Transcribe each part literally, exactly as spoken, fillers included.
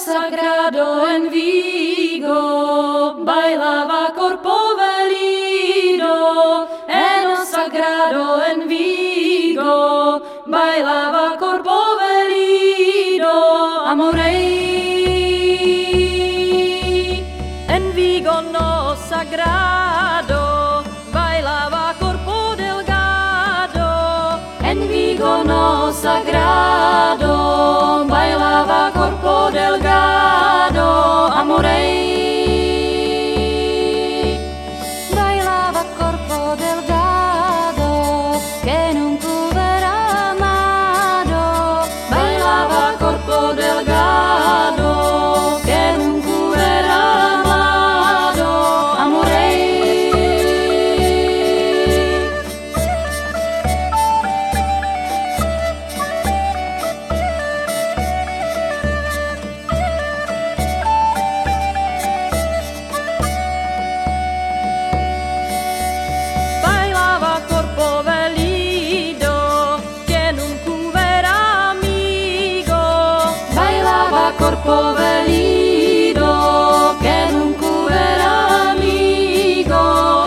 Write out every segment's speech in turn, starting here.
sagrado en Vigo, bailaba corpo velido, eno sagrado en Vigo, bailaba corpo velido, amorei. En Vigo no sagrado, bailaba corpo delgado, en Vigo no sagrado, bailaba corpo delgado, amorei. Bailaba corpo delgado, que nunca hubiera amado, bailaba corpo delgado, que nunca hubiera amado, amorei. Bailava corpo velido, que nunca hubiera amigo, bailava corpo velido, que nunca hubiera amigo,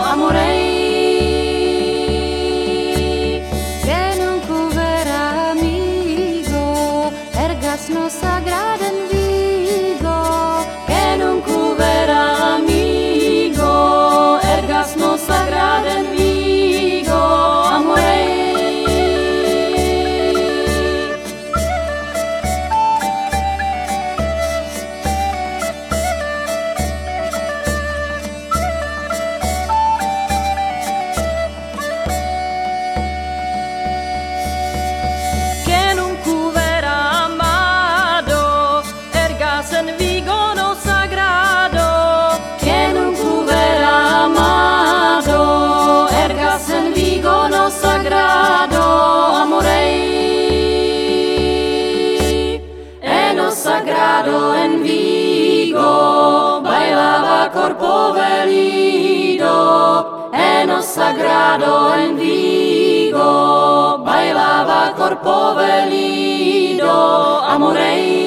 amorei. Que nunca hubiera amigo, ergas no sagrada en Vigo, que nunca hubiera amigo, ergas no sagrada en Vigo, amorei. Que nunca hubiera amado, ergas en Vigo no sagrado, que nunca hubiera amado, ergas en Vigo no sagrado, amorei. Eno sagrado en Vigo, bailaba corpo velido, eno sagrado en Vigo, bailaba corpo velido, amorei.